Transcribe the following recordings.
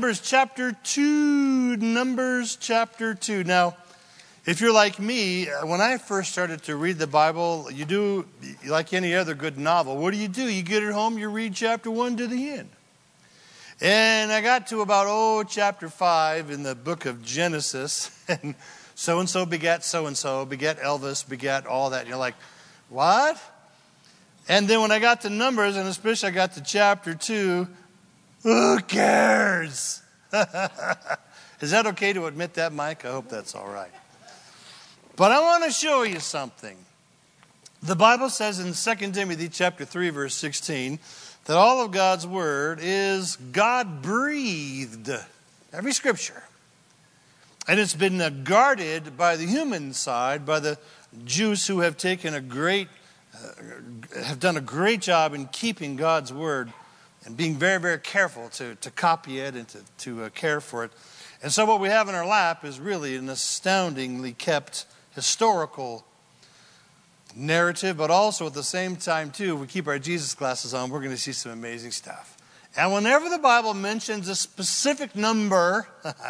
Numbers chapter 2. Numbers chapter 2. Now, if you're like me, when I first started to read the Bible, you do, like any other good novel, what do? You get it home, you read chapter 1 to the end. And I got to about, chapter 5 in the book of Genesis, and so-and-so begat Elvis, begat all that. And you're like, what? And then when I got to Numbers, and especially I got to chapter 2, who cares? Is that okay to admit that, Mike? I hope that's all right. But I want to show you something. The Bible says in 2 Timothy chapter 3, verse 16, that all of God's word is God-breathed. Every scripture. And it's been guarded by the human side, by the Jews who have taken have done a great job in keeping God's word and being very, very careful to copy it and to care for it. And so what we have in our lap is really an astoundingly kept historical narrative, but also at the same time, too, if we keep our Jesus glasses on, we're going to see some amazing stuff. And whenever the Bible mentions a specific number,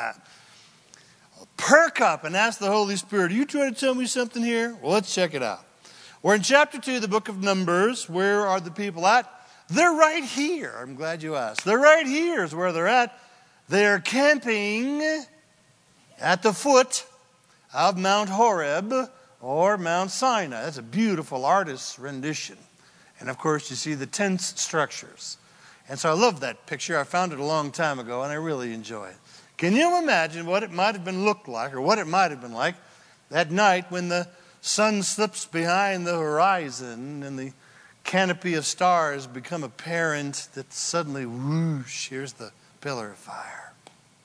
perk up and ask the Holy Spirit, are you trying to tell me something here? Well, let's check it out. We're in chapter 2, the book of Numbers. Where are the people at? They're right here. I'm glad you asked. They're right here is where they're at. They're camping at the foot of Mount Horeb or Mount Sinai. That's a beautiful artist's rendition. And of course, you see the tent structures. And so I love that picture. I found it a long time ago, and I really enjoy it. Can you imagine what it might have been looked like, or what it might have been like that night when the sun slips behind the horizon and the canopy of stars become apparent, that suddenly, whoosh, here's the pillar of fire.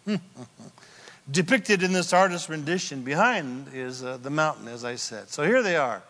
Depicted in this artist's rendition behind is the mountain, as I said. So here they are.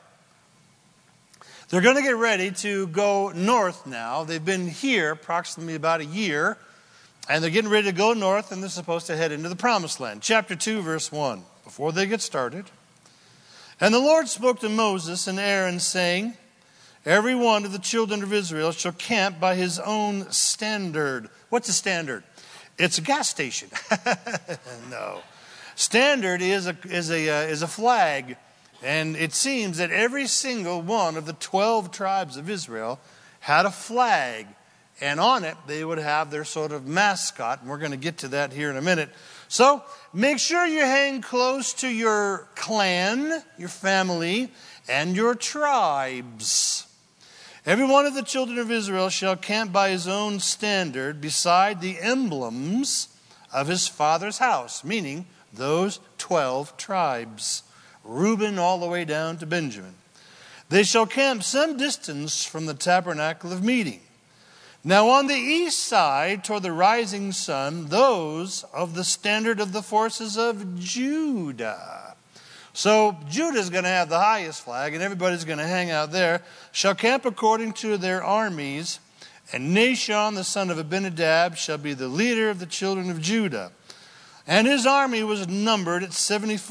They're going to get ready to go north now. They've been here approximately about a year, and they're getting ready to go north, and they're supposed to head into the promised land. Chapter 2, verse 1. Before they get started. And the Lord spoke to Moses and Aaron, saying, every one of the children of Israel shall camp by his own standard. What's a standard? It's a gas station. No. Standard is a flag. And it seems that every single one of the 12 tribes of Israel had a flag. And on it, they would have their sort of mascot. And we're going to get to that here in a minute. So make sure you hang close to your clan, your family, and your tribes. Every one of the children of Israel shall camp by his own standard beside the emblems of his father's house, meaning those 12 tribes, Reuben all the way down to Benjamin. They shall camp some distance from the tabernacle of meeting. Now on the east side, toward the rising sun, those of the standard of the forces of Judah. So Judah is going to have the highest flag, and everybody's going to hang out there. Shall camp according to their armies, and Nashon, the son of Abinadab, shall be the leader of the children of Judah. And his army was numbered at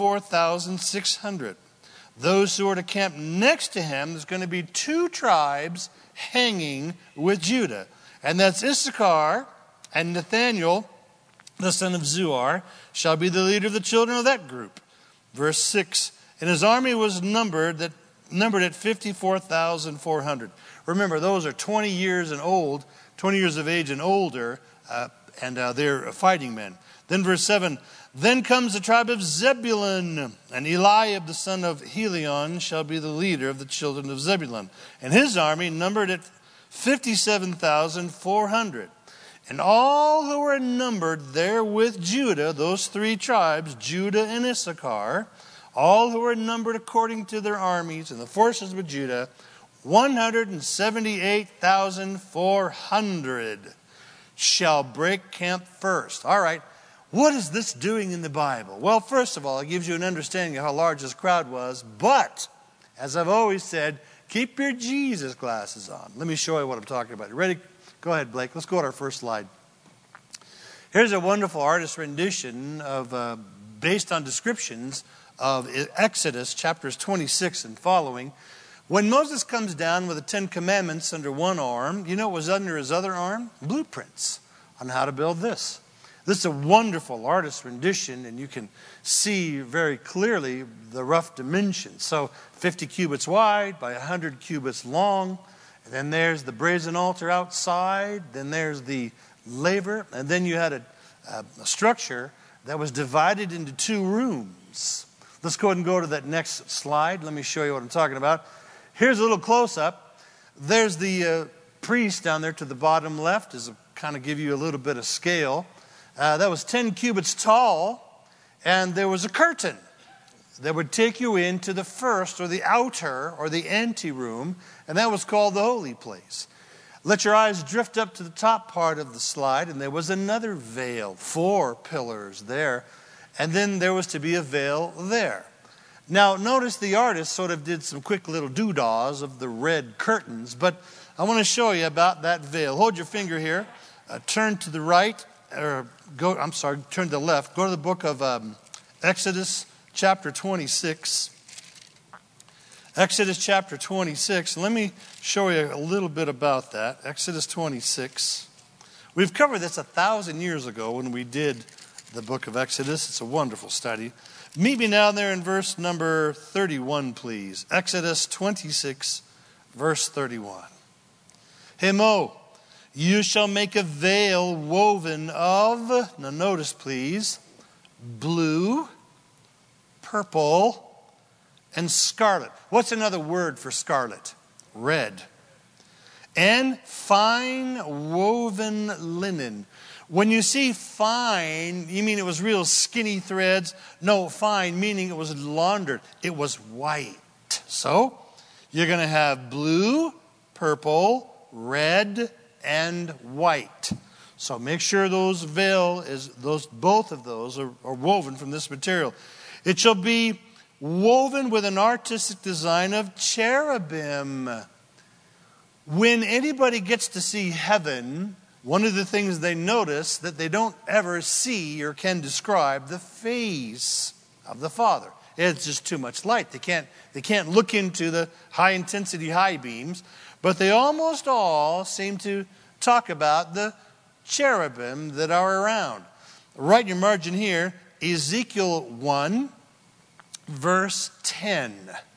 74,600. Those who are to camp next to him, there's going to be 2 tribes hanging with Judah. And that's Issachar, and Nathaniel, the son of Zuar, shall be the leader of the children of that group. Verse 6, and his army was numbered at 54,400. Remember, those are 20 years of age and older, and they're fighting men. Then verse 7, then comes the tribe of Zebulun, and Eliab, the son of Helion, shall be the leader of the children of Zebulun. And his army numbered at 57,400. And all who were numbered there with Judah, those 3 tribes, Judah and Issachar, all who were numbered according to their armies and the forces of Judah, 178,400 shall break camp first. All right, what is this doing in the Bible? Well, first of all, it gives you an understanding of how large this crowd was. But, as I've always said, keep your Jesus glasses on. Let me show you what I'm talking about. You ready? Go ahead, Blake. Let's go to our first slide. Here's a wonderful artist's rendition of, based on descriptions of Exodus chapters 26 and following. When Moses comes down with the 10 Commandments under one arm, you know what was under his other arm? Blueprints on how to build this. This is a wonderful artist's rendition, and you can see very clearly the rough dimensions. So 50 cubits wide by 100 cubits long. And then there's the brazen altar outside. Then there's the laver. And then you had a structure that was divided into 2 rooms. Let's go ahead and go to that next slide. Let me show you what I'm talking about. Here's a little close-up. There's the priest down there to the bottom left, to kind of give you a little bit of scale. That was 10 cubits tall, and there was a curtain that would take you into the first, or the outer, or the anteroom, and that was called the holy place. Let your eyes drift up to the top part of the slide, and there was another veil, 4 pillars there, and then there was to be a veil there. Now, notice the artist sort of did some quick little doodahs of the red curtains, but I want to show you about that veil. Hold your finger here, turn to the right, turn to the left. Go to the book of Exodus chapter 26. Exodus chapter 26. Let me show you a little bit about that. Exodus 26. We've covered this 1,000 years ago when we did the book of Exodus. It's a wonderful study. Meet me now there in verse number 31, please. Exodus 26, verse 31. Hemo, you shall make a veil woven of, now notice please, blue, purple, and scarlet. What's another word for scarlet? Red. And fine woven linen. When you see fine, you mean it was real skinny threads? No, fine meaning it was laundered. It was white. So, you're going to have blue, purple, red, and white. So make sure both of those are woven from this material. It shall be woven with an artistic design of cherubim. When anybody gets to see heaven, one of the things they notice that they don't ever see or can describe the face of the Father. It's just too much light. They can't look into the high intensity high beams, but they almost all seem to talk about the cherubim that are around. Write in your margin here, Ezekiel 1, verse 10.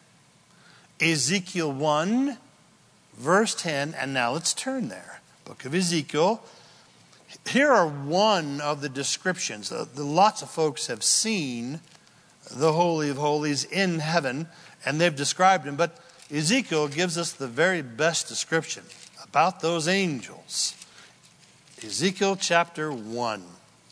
Ezekiel 1, verse 10, and now let's turn there. Book of Ezekiel. Here are one of the descriptions. Lots of folks have seen the Holy of Holies in heaven, and they've described him, but Ezekiel gives us the very best description about those angels. Ezekiel chapter 1.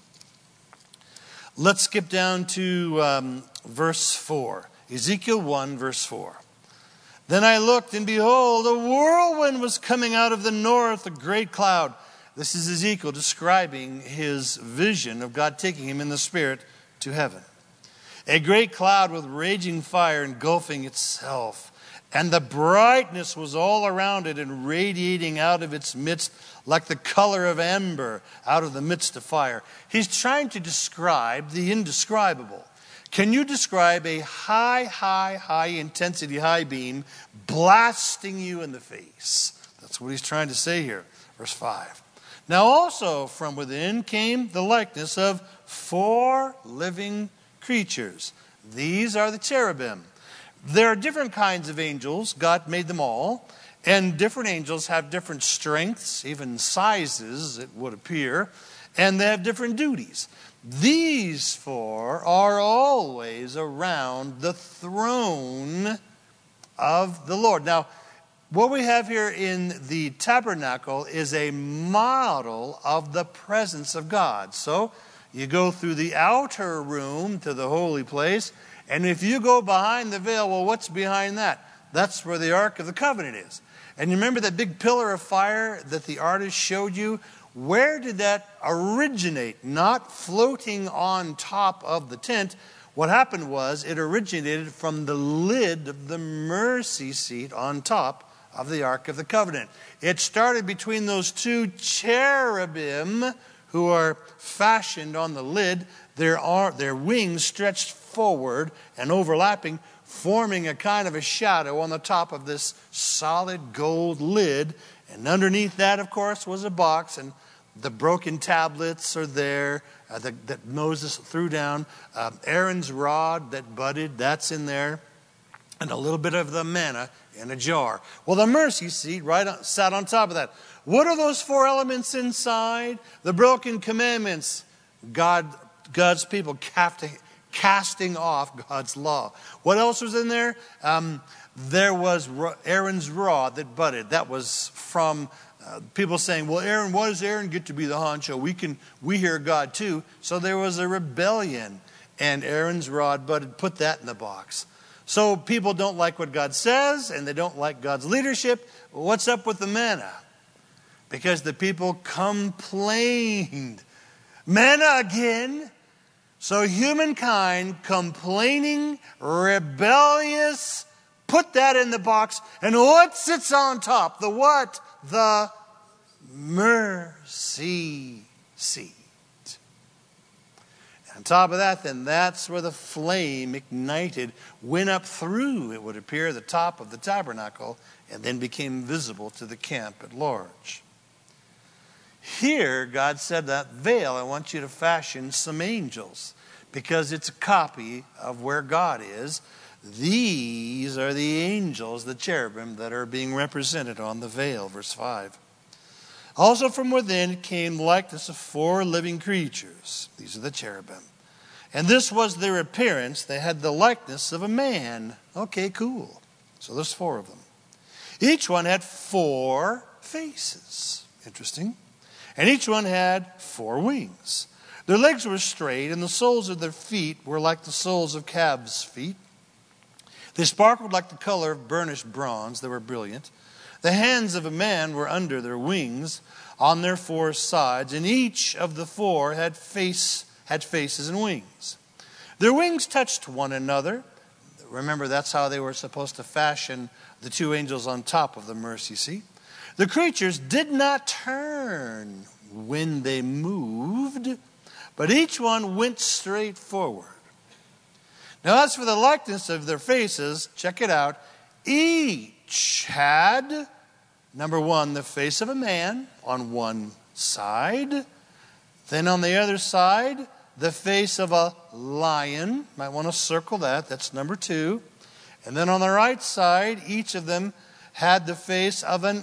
Let's skip down to verse 4. Ezekiel 1, verse 4. Then I looked, and behold, a whirlwind was coming out of the north, a great cloud. This is Ezekiel describing his vision of God taking him in the Spirit to heaven. A great cloud with raging fire engulfing itself. And the brightness was all around it and radiating out of its midst like the color of amber out of the midst of fire. He's trying to describe the indescribable. Can you describe a high intensity high beam blasting you in the face? That's what he's trying to say here. Verse 5. Now also from within came the likeness of 4 living creatures. These are the cherubim. There are different kinds of angels. God made them all. And different angels have different strengths, even sizes, it would appear. And they have different duties. These 4 are always around the throne of the Lord. Now, what we have here in the tabernacle is a model of the presence of God. So, you go through the outer room to the holy place, and if you go behind the veil, well, what's behind that? That's where the Ark of the Covenant is. And you remember that big pillar of fire that the artist showed you? Where did that originate? Not floating on top of the tent. What happened was it originated from the lid of the mercy seat on top of the Ark of the Covenant. It started between those 2 cherubim who are fashioned on the lid. Their wings stretched forward and overlapping, forming a kind of a shadow on the top of this solid gold lid. And underneath that, of course, was a box. And The broken tablets are there that Moses threw down. Aaron's rod that budded, that's in there. And a little bit of the manna in a jar. Well, the mercy seat sat on top of that. What are those 4 elements inside? The broken commandments. God's people casting off God's law. What else was in there? There was Aaron's rod that budded. That was from people saying, well, Aaron, why does Aaron get to be the honcho? We hear God too. So there was a rebellion. And Aaron's rod budded. Put that in the box. So people don't like what God says, and they don't like God's leadership. What's up with the manna? Because the people complained. Manna again. So humankind, complaining, rebellious, put that in the box. And what sits on top? The what? The mercy seat. On top of that, then, that's where the flame ignited, went up through, it would appear, the top of the tabernacle, and then became visible to the camp at large. Here, God said, that veil, I want you to fashion some angels, because it's a copy of where God is. These are the angels, the cherubim, that are being represented on the veil, verse 5. Also from within came likeness of 4 living creatures. These are the cherubim. And this was their appearance. They had the likeness of a man. Okay, cool. So there's 4 of them. Each one had 4 faces. Interesting. And each one had 4 wings. Their legs were straight, and the soles of their feet were like the soles of calves' feet. They sparkled like the color of burnished bronze. They were brilliant. The hands of a man were under their wings on their 4 sides, and each of the 4 had faces and wings. Their wings touched one another. Remember, that's how they were supposed to fashion the 2 angels on top of the mercy seat. The creatures did not turn when they moved, but each one went straight forward. Now, as for the likeness of their faces, check it out. Each had, number 1, the face of a man on one side. Then on the other side, the face of a lion. Might want to circle that. That's number 2. And then on the right side, each of them had the face of an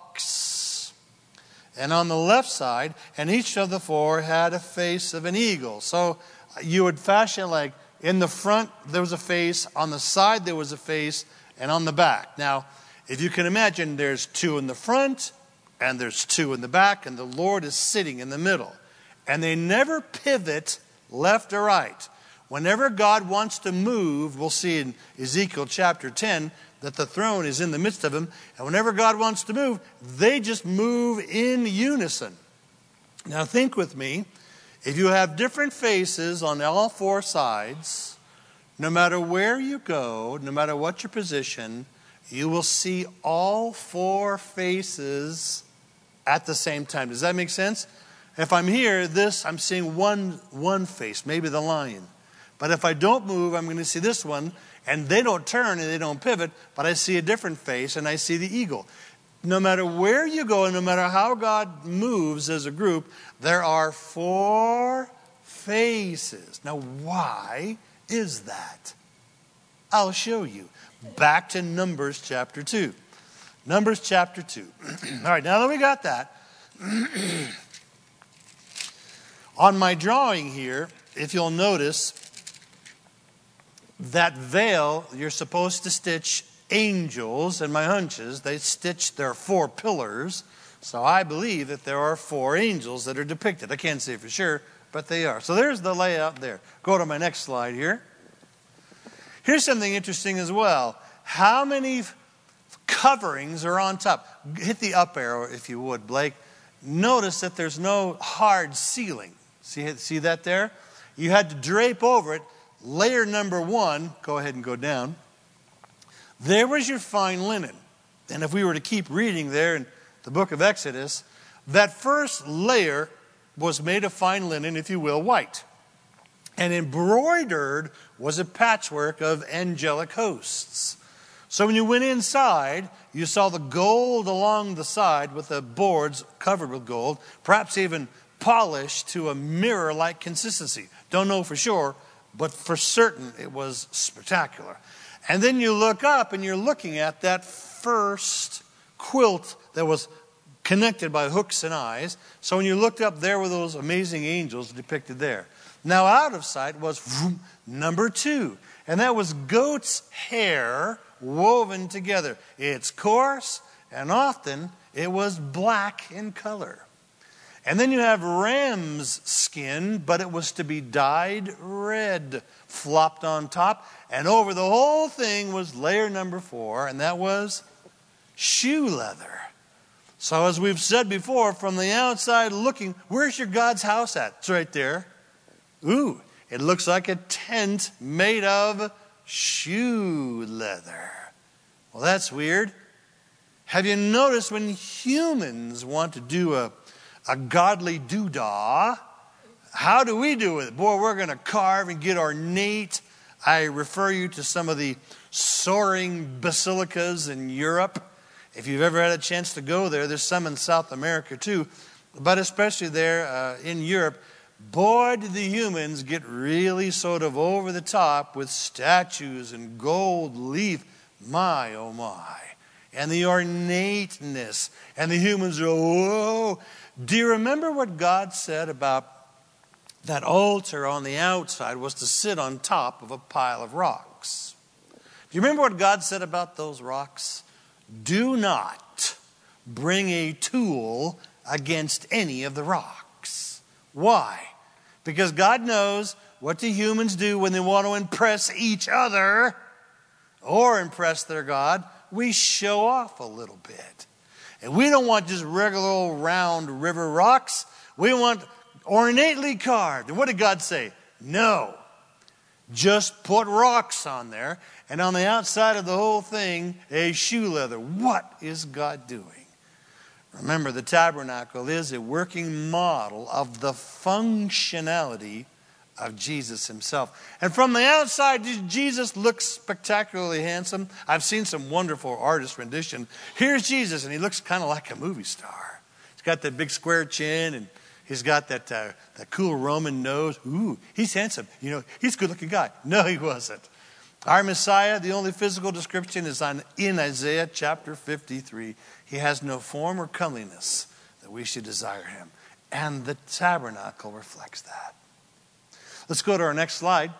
ox. And on the left side, and each of the 4 had a face of an eagle. So you would fashion like in the front there was a face, on the side there was a face, and on the back. Now, if you can imagine, there's 2 in the front, and there's 2 in the back, and the Lord is sitting in the middle. And they never pivot left or right. Whenever God wants to move, we'll see in Ezekiel chapter 10 that the throne is in the midst of him. And whenever God wants to move, they just move in unison. Now think with me. If you have different faces on all 4 sides, no matter where you go, no matter what your position, you will see all 4 faces at the same time. Does that make sense? If I'm here, I'm seeing one face, maybe the lion. But if I don't move, I'm going to see this one, and they don't turn and they don't pivot, but I see a different face, and I see the eagle. No matter where you go, and no matter how God moves as a group, there are 4 faces. Now, why is that? I'll show you. Back to Numbers chapter 2. Numbers chapter 2. All right, now that we got that, on my drawing here, if you'll notice, that veil, you're supposed to stitch angels, and my hunches, they stitched their 4 pillars. So I believe that there are 4 angels that are depicted. I can't say for sure, but they are. So there's the layout there. Go to my next slide here. Here's something interesting as well. How many coverings are on top? Hit the up arrow if you would, Blake. Notice that there's no hard ceiling. See that there? You had to drape over it. Layer number 1, go ahead and go down. There was your fine linen. And if we were to keep reading there in the book of Exodus, that first layer was made of fine linen, if you will, white. And embroidered was a patchwork of angelic hosts. So when you went inside, you saw the gold along the side with the boards covered with gold, perhaps even polished to a mirror-like consistency. Don't know for sure, but for certain it was spectacular. And then you look up and you're looking at that first quilt that was connected by hooks and eyes. So when you looked up, there were those amazing angels depicted there. Now out of sight was number 2, and that was goat's hair woven together. It's coarse, and often it was black in color. And then you have ram's skin, but it was to be dyed red, flopped on top. And over the whole thing was layer number 4, and that was shoe leather. So as we've said before, from the outside looking, where's your God's house at? It's right there. Ooh, it looks like a tent made of shoe leather. Well, that's weird. Have you noticed when humans want to do a godly doodah, how do we do it? Boy, we're going to carve and get ornate. I refer you to some of the soaring basilicas in Europe. If you've ever had a chance to go there, there's some in South America too, but especially there in Europe. Boy, did the humans get really sort of over the top with statues and gold leaf. My, oh my. And the ornateness. And the humans are, whoa. Do you remember what God said about that altar on the outside was to sit on top of a pile of rocks? Do you remember what God said about those rocks? Do not bring a tool against any of the rocks. Why? Because God knows what the humans do when they want to impress each other or impress their God. We show off a little bit. And we don't want just regular old round river rocks. We want ornately carved. And what did God say? No. Just put rocks on there. And on the outside of the whole thing, a shoe leather. What is God doing? Remember, the tabernacle is a working model of the functionality of Jesus himself. And from the outside, Jesus looks spectacularly handsome. I've seen some wonderful artist rendition. Here's Jesus, and he looks kind of like a movie star. He's got that big square chin, and he's got that cool Roman nose. Ooh, he's handsome. You know, he's a good-looking guy. No, he wasn't. Our Messiah, the only physical description is in Isaiah chapter 53. He has no form or comeliness that we should desire him. And the tabernacle reflects that. Let's go to our next slide.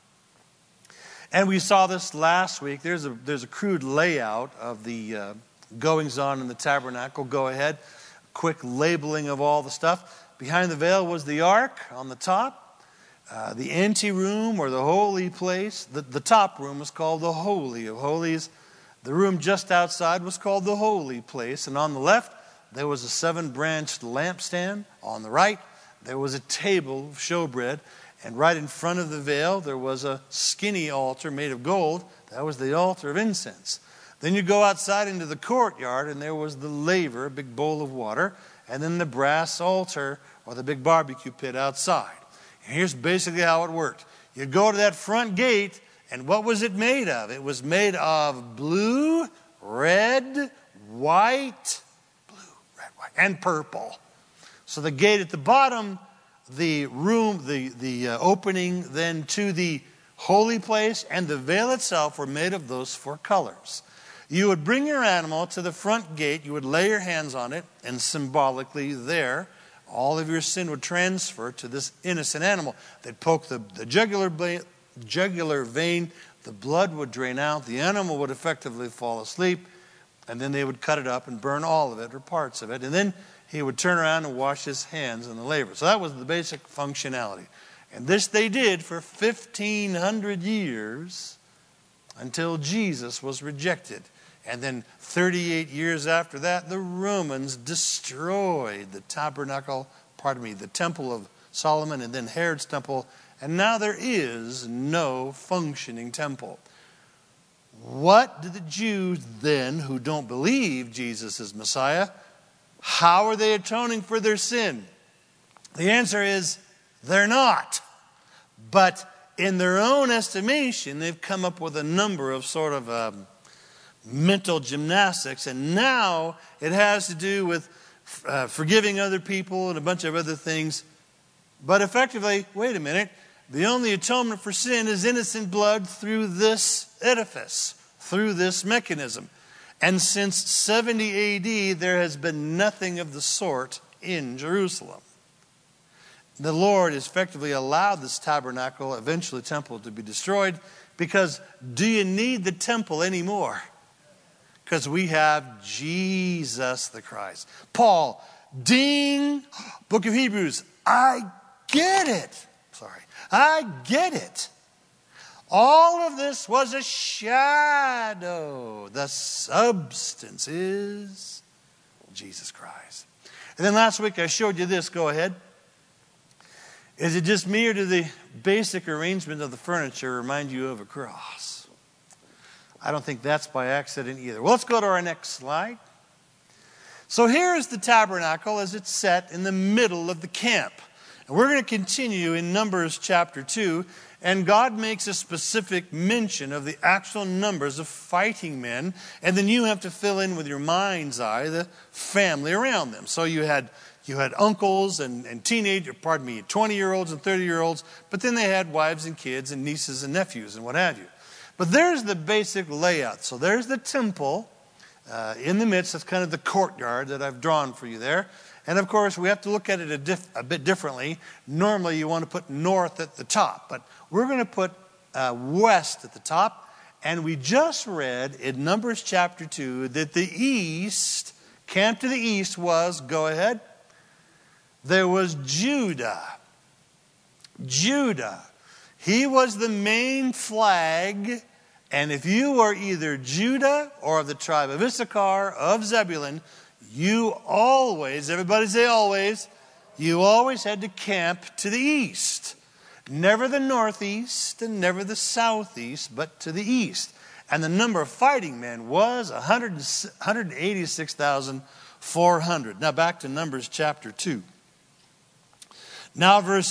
And we saw this last week. There's a crude layout of the goings on in the tabernacle. Go ahead. Quick labeling of all the stuff. Behind the veil was the ark on the top. The anteroom or the holy place. The top room was called the Holy of Holies. The room just outside was called the holy place. And on the left, there was a 7-branched lampstand. On the right, there was a table of showbread. And right in front of the veil, there was a skinny altar made of gold. That was the altar of incense. Then you go outside into the courtyard, and there was the laver, a big bowl of water, and then the brass altar or the big barbecue pit outside. And here's basically how it worked. You go to that front gate, and what was it made of? It was made of blue, red, white, and purple. So the gate at the bottom, the room, the opening then to the holy place, and the veil itself were made of those 4 colors. You would bring your animal to the front gate, you would lay your hands on it, and symbolically there, all of your sin would transfer to this innocent animal. They'd poke the jugular vein, the blood would drain out, the animal would effectively fall asleep, and then they would cut it up and burn all of it or parts of it, and then he would turn around and wash his hands in the laver. So that was the basic functionality. And this they did for 1,500 years until Jesus was rejected. And then 38 years after that, the Romans destroyed the the temple of Solomon, and then Herod's temple. And now there is no functioning temple. What do the Jews then, who don't believe Jesus is Messiah, how are they atoning for their sin? The answer is they're not. But in their own estimation, they've come up with a number of sort of mental gymnastics. And now it has to do with forgiving other people and a bunch of other things. But effectively, wait a minute, the only atonement for sin is innocent blood through this edifice, through this mechanism. And since 70 AD, there has been nothing of the sort in Jerusalem. The Lord has effectively allowed this tabernacle, eventually temple, to be destroyed, because do you need the temple anymore? Because we have Jesus the Christ. Paul, ding, book of Hebrews, I get it. I get it. All of this was a shadow. The substance is Jesus Christ. And then last week I showed you this. Go ahead. Is it just me, or do the basic arrangement of the furniture remind you of a cross? I don't think that's by accident either. Well, let's go to our next slide. So here is the tabernacle as it's set in the middle of the camp. And we're going to continue in Numbers chapter 2. And God makes a specific mention of the actual numbers of fighting men. And then you have to fill in with your mind's eye the family around them. So you had uncles and 20-year-olds and 30-year-olds. But then they had wives and kids and nieces and nephews and what have you. But there's the basic layout. So there's the temple in the midst. That's kind of the courtyard that I've drawn for you there. And of course, we have to look at it a bit differently. Normally, you want to put north at the top. But we're going to put west at the top. And we just read in Numbers chapter 2 that the east, camp to the east was, go ahead, there was Judah. Judah. He was the main flag. And if you were either Judah or of the tribe of Issachar, of Zebulun, you always, everybody say always, you always had to camp to the east. Never the northeast and never the southeast, but to the east. And the number of fighting men was 186,400. Now back to Numbers chapter 2. Now verse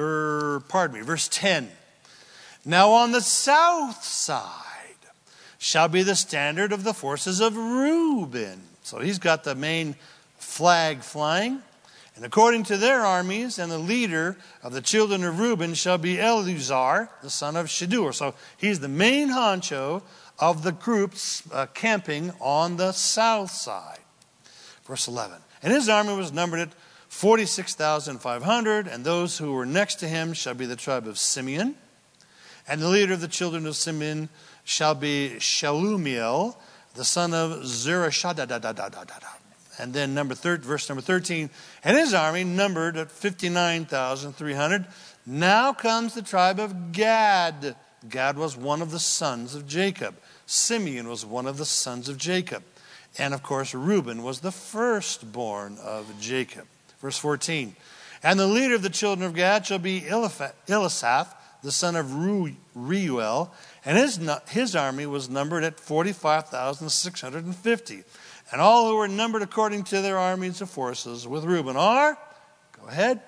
10. Now on the south side shall be the standard of the forces of Reuben. So he's got the main flag flying. And according to their armies, and the leader of the children of Reuben shall be Eleazar, the son of Shedeur. So he's the main honcho of the groups camping on the south side. Verse 11. And his army was numbered at 46,500, and those who were next to him shall be the tribe of Simeon. And the leader of the children of Simeon shall be Shalumiel, the son of Zerashadadadadadadada. And then verse number 13. And his army numbered at 59,300. Now comes the tribe of Gad. Gad was one of the sons of Jacob. Simeon was one of the sons of Jacob. And of course, Reuben was the firstborn of Jacob. Verse 14. And the leader of the children of Gad shall be Elisaph, the son of Reuel, and his army was numbered at 45,650. And all who were numbered according to their armies of forces with Reuben are, go ahead,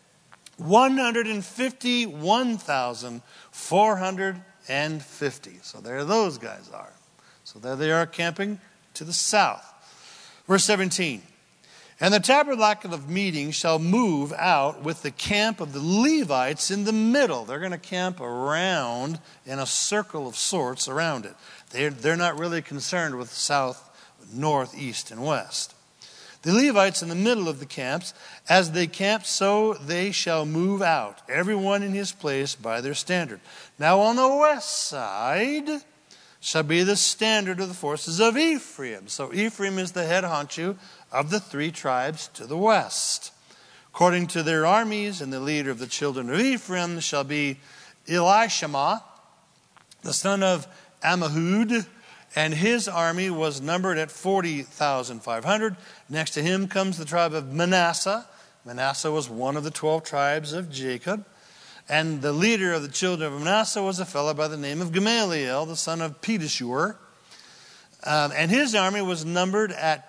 151,450. So there those guys are. So there they are camping to the south. Verse 17. And the tabernacle of meeting shall move out with the camp of the Levites in the middle. They're going to camp around in a circle of sorts around it. They're not really concerned with south, north, east, and west. The Levites in the middle of the camps, as they camp, so they shall move out, everyone in his place by their standard. Now on the west side shall be the standard of the forces of Ephraim. So Ephraim is the head honcho of the three tribes to the west. According to their armies, and the leader of the children of Ephraim shall be Elishama, the son of Ammihud, and his army was numbered at 40,500. Next to him comes the tribe of Manasseh. Manasseh was one of the 12 tribes of Jacob. And the leader of the children of Manasseh was a fellow by the name of Gamaliel, the son of Pedashur. And his army was numbered at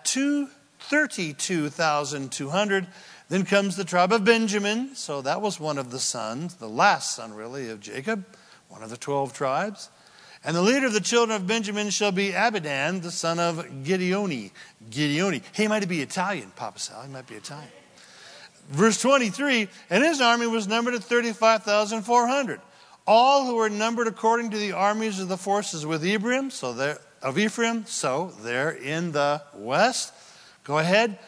32,200. Then comes the tribe of Benjamin. So that was one of the sons, the last son really of Jacob, one of the 12 tribes. And the leader of the children of Benjamin shall be Abidan, the son of Gideoni. Gideoni. He might be Italian, Papa Sal. He might be Italian. Verse 23, and his army was numbered at 35,400. All who were numbered according to the armies of the forces with Ephraim, so they're in the west. Go ahead,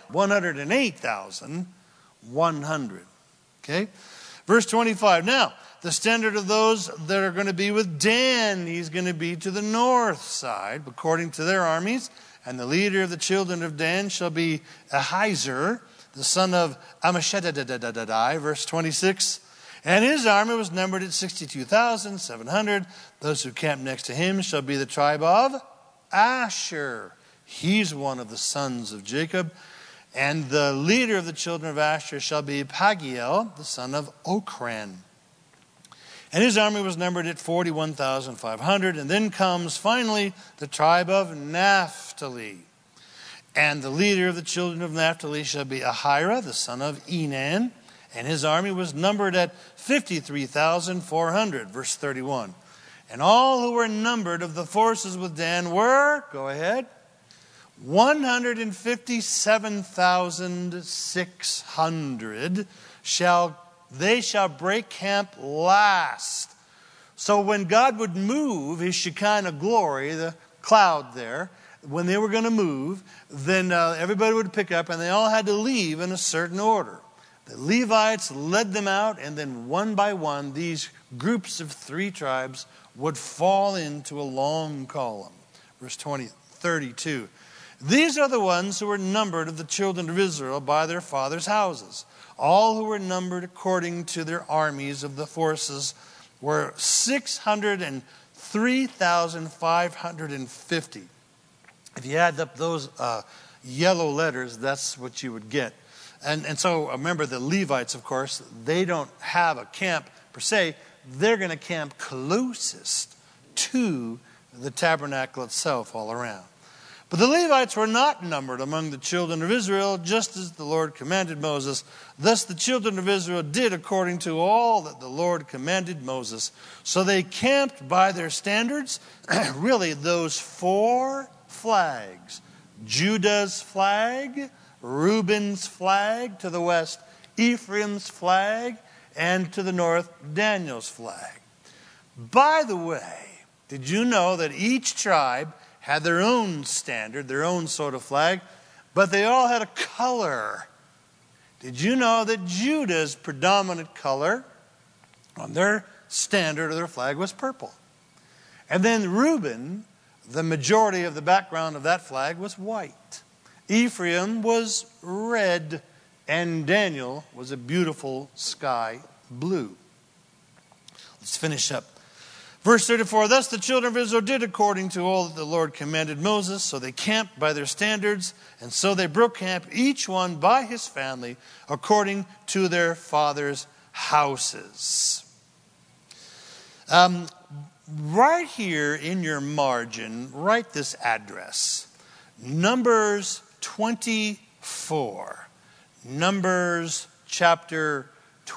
108,100. Okay? Verse 25, now, the standard of those that are going to be with Dan, he's going to be to the north side, according to their armies. And the leader of the children of Dan shall be Ahiezer, the son of Ammishaddai, verse 26. And his army was numbered at 62,700. Those who camp next to him shall be the tribe of Asher. He's one of the sons of Jacob. And the leader of the children of Asher shall be Pagiel, the son of Ochran. And his army was numbered at 41,500. And then comes finally the tribe of Naphtali. And the leader of the children of Naphtali shall be Ahira, the son of Enan. And his army was numbered at 53,400. Verse 31. And all who were numbered of the forces with Dan were, go ahead, 157,600 they shall break camp last. So when God would move his Shekinah glory, the cloud there, when they were going to move, then everybody would pick up and they all had to leave in a certain order. The Levites led them out, and then one by one, these groups of 3 tribes would fall into a long column. Verse 32. These are the ones who were numbered of the children of Israel by their fathers' houses. All who were numbered according to their armies of the forces were 603,550. If you add up those yellow letters, that's what you would get. And so remember the Levites, of course, they don't have a camp per se. They're going to camp closest to the tabernacle itself all around. But the Levites were not numbered among the children of Israel, just as the Lord commanded Moses. Thus the children of Israel did according to all that the Lord commanded Moses. So they camped by their standards, really those 4 flags. Judah's flag, Reuben's flag to the west, Ephraim's flag, and to the north, Daniel's flag. By the way, did you know that each tribe had their own standard, their own sort of flag, but they all had a color? Did you know that Judah's predominant color on their standard or their flag was purple? And then Reuben, the majority of the background of that flag was white. Ephraim was red, and Daniel was a beautiful sky blue. Let's finish up. Verse 34, thus the children of Israel did according to all that the Lord commanded Moses. So they camped by their standards, and so they broke camp, each one by his family, according to their fathers' houses. Right here in your margin, write this address. Numbers 24. Numbers chapter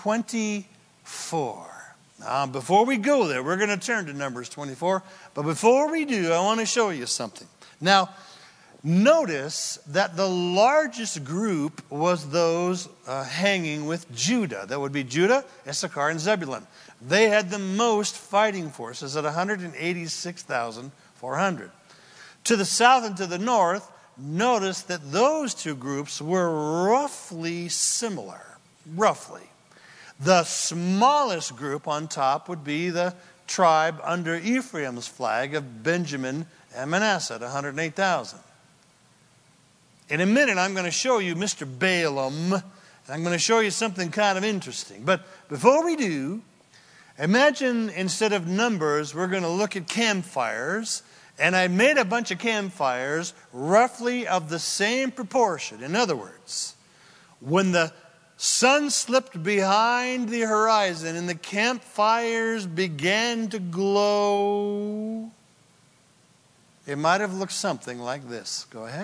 24. Before we go there, we're going to turn to Numbers 24. But before we do, I want to show you something. Now, notice that the largest group was those hanging with Judah. That would be Judah, Issachar, and Zebulun. They had the most fighting forces at 186,400. To the south and to the north, notice that those 2 groups were roughly similar. Roughly. The smallest group on top would be the tribe under Ephraim's flag of Benjamin and Manasseh at 108,000. In a minute, I'm going to show you Mr. Balaam, and I'm going to show you something kind of interesting. But before we do, imagine instead of numbers, we're going to look at campfires. And I made a bunch of campfires roughly of the same proportion. In other words, when the sun slipped behind the horizon and the campfires began to glow, it might have looked something like this. Go ahead.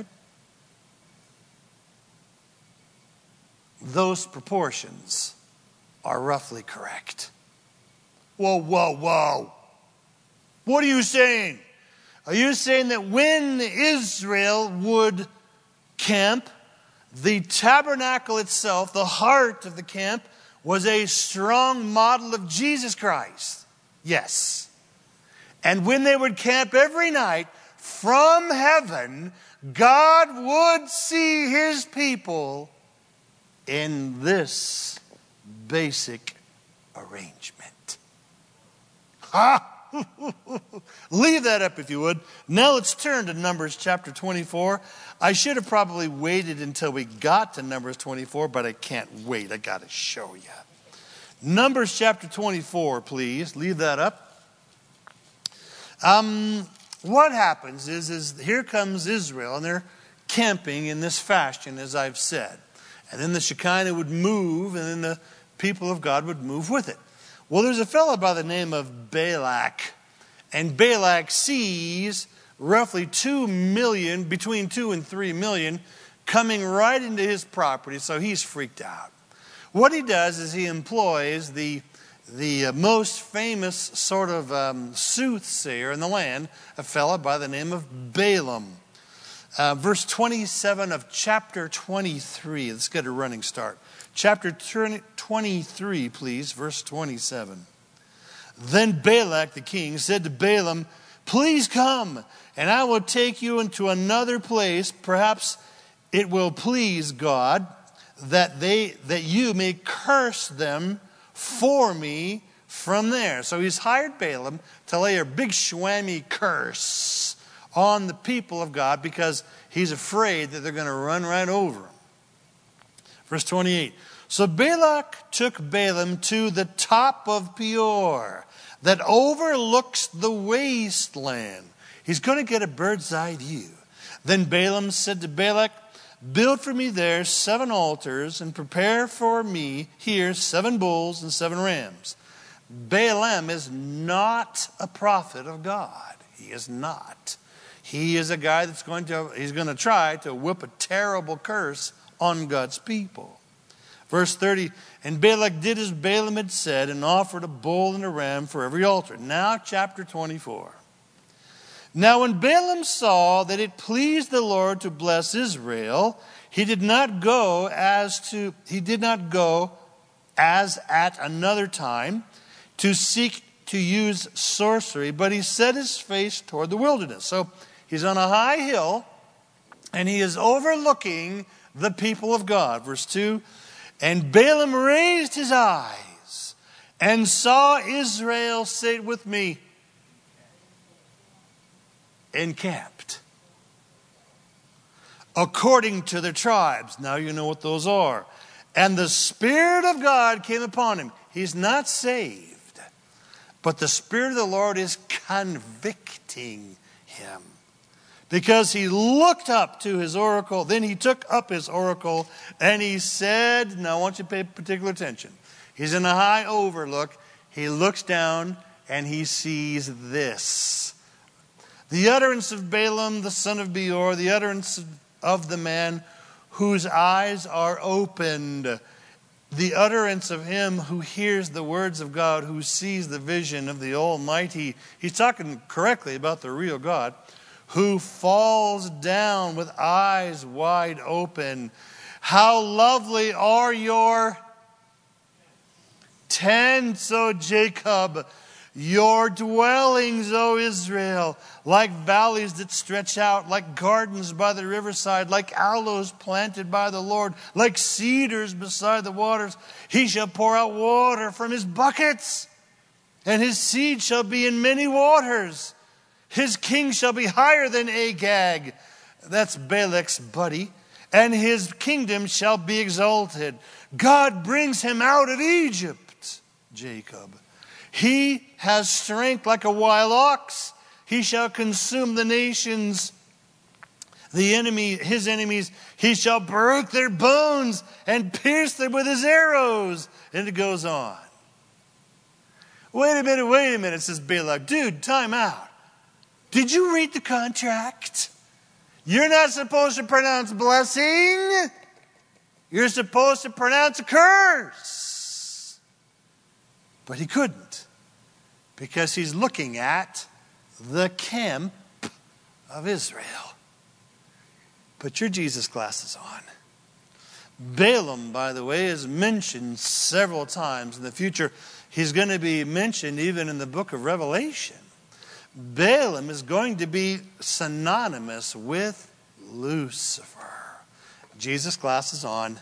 Those proportions are roughly correct. Whoa, whoa, whoa. What are you saying? Are you saying that when Israel would camp, the tabernacle itself, the heart of the camp, was a strong model of Jesus Christ? Yes. And when they would camp every night, from heaven, God would see his people in this basic arrangement. Ha! Leave that up if you would. Now let's turn to Numbers chapter 24. I should have probably waited until we got to Numbers 24, but I can't wait. I got to show you. Numbers chapter 24, please. Leave that up. What happens is here comes Israel, and they're camping in this fashion, as I've said. And then the Shekinah would move, and then the people of God would move with it. Well, there's a fellow by the name of Balak. And Balak sees roughly 2 million, between 2 and 3 million, coming right into his property, so he's freaked out. What he does is he employs the most famous sort of soothsayer in the land, a fellow by the name of Balaam. Verse 27 of chapter 23. Let's get a running start. Chapter 23, please, verse 27. Then Balak the king said to Balaam, "Please come, and I will take you into another place. Perhaps it will please God that you may curse them for me from there." So he's hired Balaam to lay a big schwammy curse on the people of God because he's afraid that they're going to run right over him. Verse 28. So Balak took Balaam to the top of Peor that overlooks the wasteland. He's going to get a bird's eye view. Then Balaam said to Balak, "Build for me there 7 altars and prepare for me here 7 bulls and 7 rams." Balaam is not a prophet of God. He is not. He is a guy he's going to try to whip a terrible curse on God's people. Verse 30, and Balak did as Balaam had said and offered a bull and a ram for every altar. Now chapter 24. Now when Balaam saw that it pleased the Lord to bless Israel, he did not go as at another time to seek to use sorcery, but he set his face toward the wilderness. So he's on a high hill and he is overlooking the people of God. Verse 2, and Balaam raised his eyes and saw Israel, say it with me, encamped according to their tribes. Now you know what those are. And the Spirit of God came upon him. He's not saved, but the Spirit of the Lord is convicting him. Because he looked up to his oracle, then he took up his oracle, and he said, now I want you to pay particular attention. He's in a high overlook. He looks down, and he sees this. The utterance of Balaam, the son of Beor, the utterance of the man whose eyes are opened, the utterance of him who hears the words of God, who sees the vision of the Almighty. He's talking correctly about the real God, who falls down with eyes wide open. How lovely are your tents, O Jacob, your dwellings, O Israel, like valleys that stretch out, like gardens by the riverside, like aloes planted by the Lord, like cedars beside the waters. He shall pour out water from his buckets, and his seed shall be in many waters. His king shall be higher than Agag. That's Balak's buddy. And his kingdom shall be exalted. God brings him out of Egypt, Jacob. He has strength like a wild ox. He shall consume the nations, his enemies. He shall break their bones and pierce them with his arrows. And it goes on. Wait a minute, says Balak. Dude, time out. Did you read the contract? You're not supposed to pronounce blessing. You're supposed to pronounce a curse. But he couldn't, because he's looking at the camp of Israel. Put your Jesus glasses on. Balaam, by the way, is mentioned several times in the future. He's going to be mentioned even in the book of Revelation. Balaam is going to be synonymous with Lucifer. Jesus glasses on.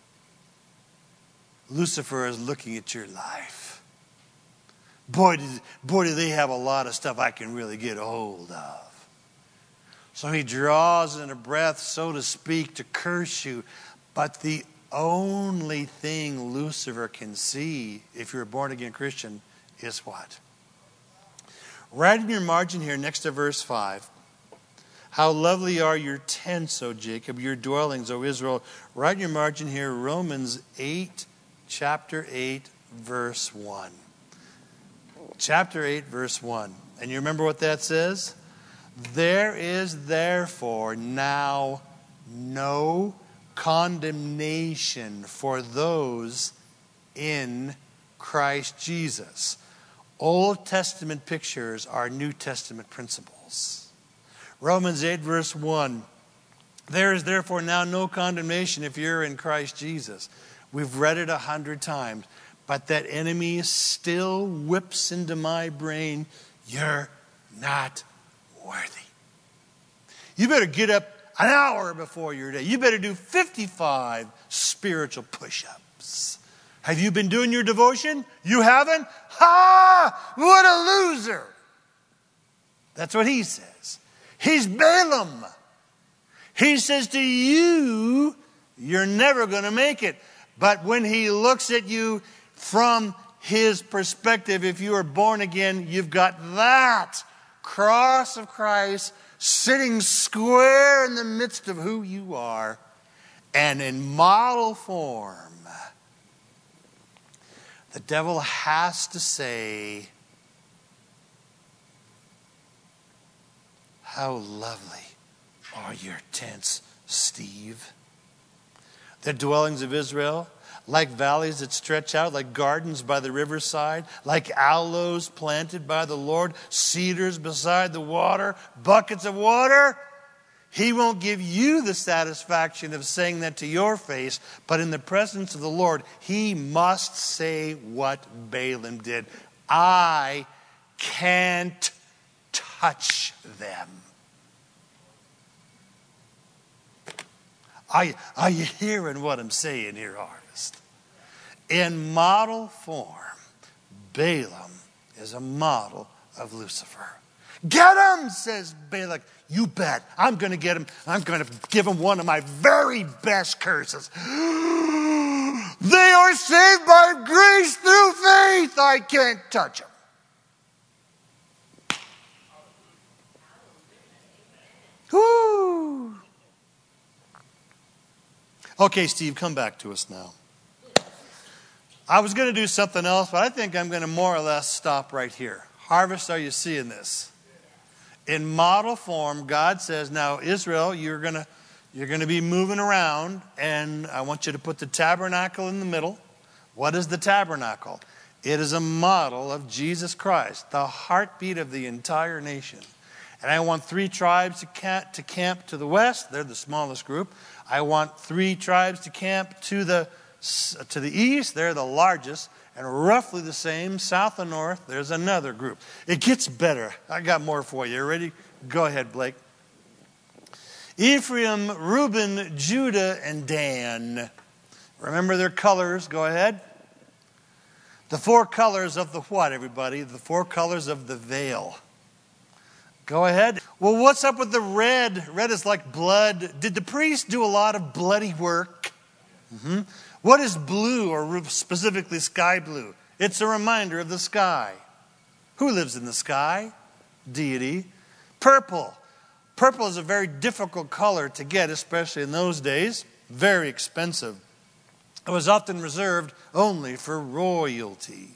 Lucifer is looking at your life. Boy, do they have a lot of stuff I can really get a hold of. So he draws in a breath, so to speak, to curse you. But the only thing Lucifer can see, if you're a born-again Christian, is what? Right in your margin here, next to verse 5. How lovely are your tents, O Jacob, your dwellings, O Israel. Right in your margin here, Romans 8, chapter 8, verse 1. Chapter 8, verse 1. And you remember what that says? There is therefore now no condemnation for those in Christ Jesus. Old Testament pictures are New Testament principles. Romans 8, verse 1. There is therefore now no condemnation if you're in Christ Jesus. We've read it 100 times. But that enemy still whips into my brain, you're not worthy. You better get up an hour before your day. You better do 55 spiritual push-ups. Have you been doing your devotion? You haven't? Ha! What a loser! That's what he says. He's Balaam. He says to you, you're never going to make it. But when he looks at you from his perspective, if you are born again, you've got that cross of Christ sitting square in the midst of who you are, and in model form. The devil has to say, how lovely are your tents, Steve. The dwellings of Israel, like valleys that stretch out, like gardens by the riverside, like aloes planted by the Lord, cedars beside the water, buckets of water. He won't give you the satisfaction of saying that to your face, but in the presence of the Lord, he must say what Balaam did. I can't touch them. Are you hearing what I'm saying here, Harvest? In model form, Balaam is a model of Lucifer. Get him, says Balak. You bet. I'm going to get him. I'm going to give him one of my very best curses. They are saved by grace through faith. I can't touch them. Woo. Okay, Steve, come back to us now. I was going to do something else, but I think I'm going to more or less stop right here. Harvest, are you seeing this? In model form, God says, now Israel, you're going to be moving around, and I want you to put the tabernacle in the middle. What is the tabernacle? It is a model of Jesus Christ, the heartbeat of the entire nation. And I want 3 tribes to camp to the west. They're the smallest group. I want 3 tribes to camp to the east. They're the largest. And roughly the same, south and north, there's another group. It gets better. I got more for you. Ready? Go ahead, Blake. Ephraim, Reuben, Judah, and Dan. Remember their colors. Go ahead. The 4 colors of the what, everybody? The 4 colors of the veil. Go ahead. Well, what's up with the red? Red is like blood. Did the priest do a lot of bloody work? Mm-hmm. What is blue, or specifically sky blue? It's a reminder of the sky. Who lives in the sky? Deity. Purple. Purple is a very difficult color to get, especially in those days. Very expensive. It was often reserved only for royalty.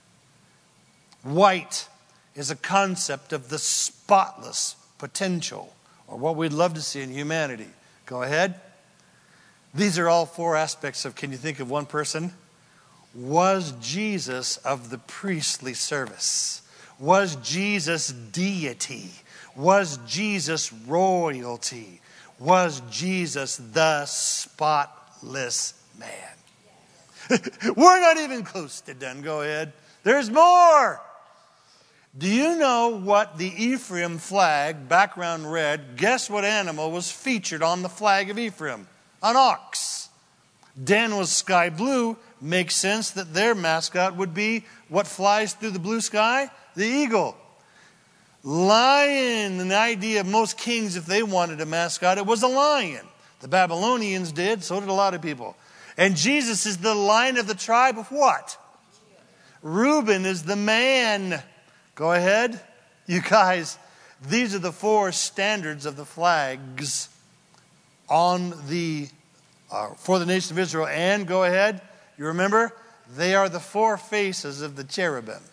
White is a concept of the spotless potential, or what we'd love to see in humanity. Go ahead. These are all 4 aspects of, can you think of one person? Was Jesus of the priestly service? Was Jesus deity? Was Jesus royalty? Was Jesus the spotless man? We're not even close to done. Go ahead. There's more. Do you know what the Ephraim flag, background red, guess what animal was featured on the flag of Ephraim? An ox. Dan was sky blue. Makes sense that their mascot would be what flies through the blue sky? The eagle. Lion, an idea of most kings, if they wanted a mascot, it was a lion. The Babylonians did, so did a lot of people. And Jesus is the Lion of the tribe of what? Reuben is the man. Go ahead. You guys, these are the 4 standards of the flags on the for the nation of Israel. And go ahead. You remember? They are the 4 faces of the cherubim.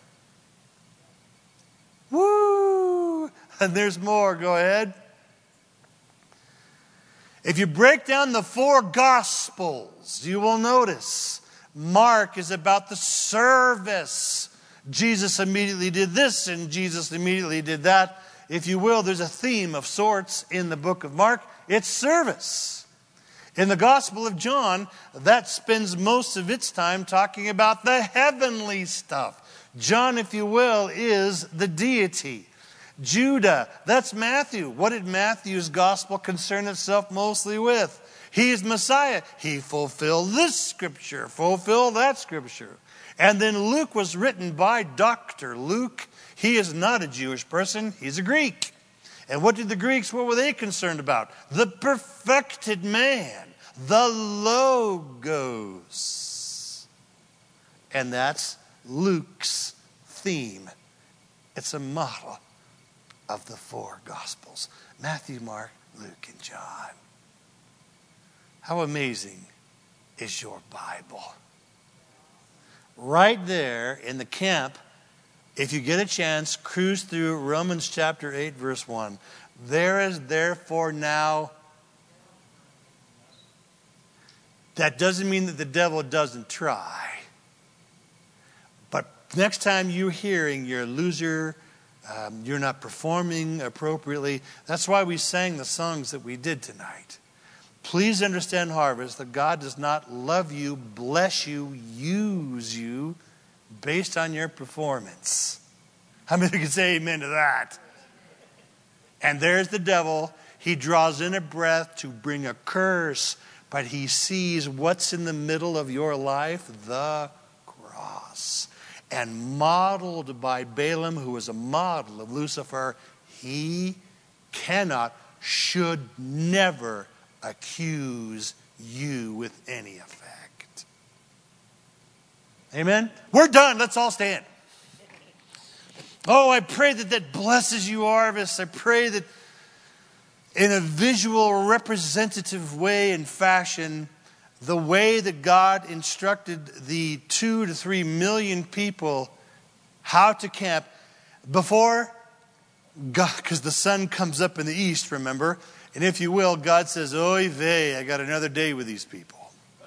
Woo! And there's more. Go ahead. If you break down the 4 Gospels, you will notice Mark is about the service. Jesus immediately did this and Jesus immediately did that. If you will, there's a theme of sorts in the book of Mark. It's service. In the Gospel of John, that spends most of its time talking about the heavenly stuff. John, if you will, is the deity. Judah, that's Matthew. What did Matthew's Gospel concern itself mostly with? He's Messiah. He fulfilled this scripture, fulfilled that scripture. And then Luke was written by Dr. Luke. He is not a Jewish person. He's a Greek. And what did the Greeks, what were they concerned about? The perfected man, the Logos. And that's Luke's theme. It's a model of the 4 Gospels. Matthew, Mark, Luke, and John. How amazing is your Bible? Right there in the camp, if you get a chance, cruise through Romans chapter 8, verse 1. There is therefore now. That doesn't mean that the devil doesn't try. But next time you're hearing you're a loser, you're not performing appropriately, that's why we sang the songs that we did tonight. Please understand, Harvest, that God does not love you, bless you, use you based on your performance. How many can say amen to that? And there's the devil. He draws in a breath to bring a curse, but he sees what's in the middle of your life, the cross. And modeled by Balaam, who was a model of Lucifer, he cannot, should never accuse you with any effect. Amen? We're done. Let's all stand. Oh, I pray that that blesses you, Harvest. I pray that in a visual, representative way and fashion, the way that God instructed the 2 to 3 million people how to camp before God, because the sun comes up in the east, remember? And if you will, God says, oy vey, I got another day with these people.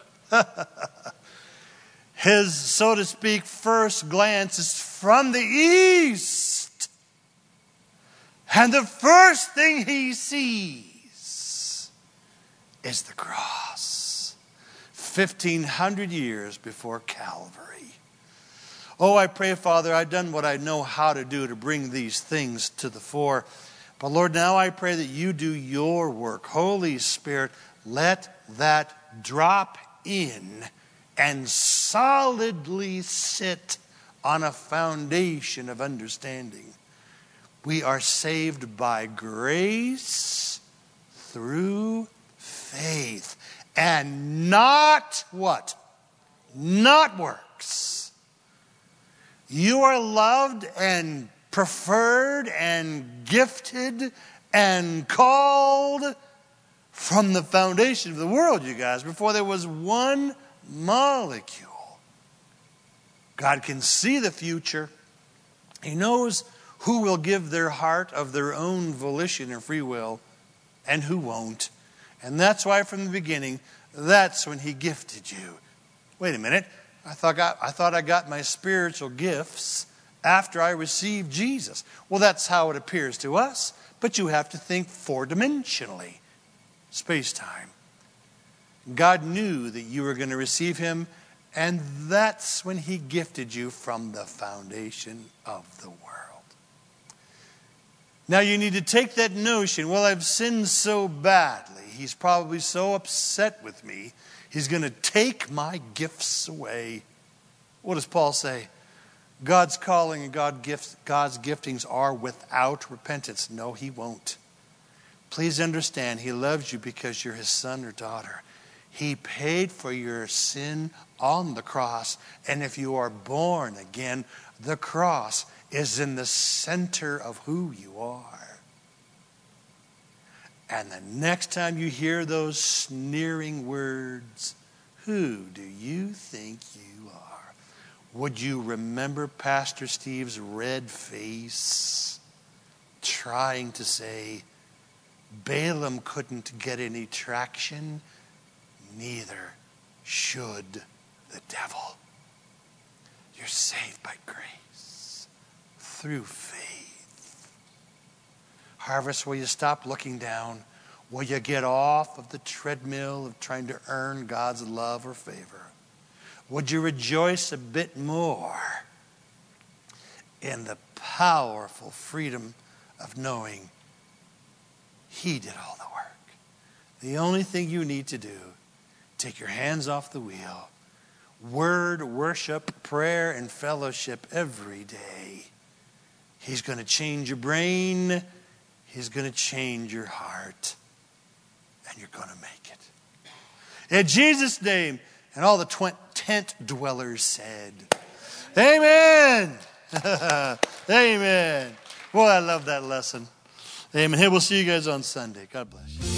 His, so to speak, first glance is from the east. And the first thing he sees is the cross. 1,500 years before Calvary. Oh, I pray, Father, I've done what I know how to do to bring these things to the fore. But Lord, now I pray that you do your work. Holy Spirit, let that drop in and solidly sit on a foundation of understanding. We are saved by grace through faith. And not what? Not works. You are loved and preferred and gifted and called from the foundation of the world, you guys, before there was one molecule. God can see the future. He knows who will give their heart of their own volition and free will and who won't. And that's why from the beginning, that's when he gifted you. Wait a minute. I thought I got my spiritual gifts after I received Jesus. Well, that's how it appears to us, but you have to think four-dimensionally, space-time. God knew that you were going to receive him, and that's when he gifted you from the foundation of the world. Now you need to take that notion, well, I've sinned so badly. He's probably so upset with me. He's going to take my gifts away. What does Paul say? God's calling and God's giftings are without repentance. No, he won't. Please understand, he loves you because you're his son or daughter. He paid for your sin on the cross. And if you are born again, the cross is in the center of who you are. And the next time you hear those sneering words, who do you think you are? Would you remember Pastor Steve's red face trying to say, Balaam couldn't get any traction, neither should the devil. You're saved by grace through faith. Harvest, will you stop looking down? Will you get off of the treadmill of trying to earn God's love or favor? Would you rejoice a bit more in the powerful freedom of knowing he did all the work? The only thing you need to do, take your hands off the wheel. Word, worship, prayer, and fellowship every day. He's going to change your brain. He's going to change your heart. And you're going to make it. In Jesus' name, and all the tent dwellers said, amen. Amen. Boy, I love that lesson. Amen. Hey, we'll see you guys on Sunday. God bless you.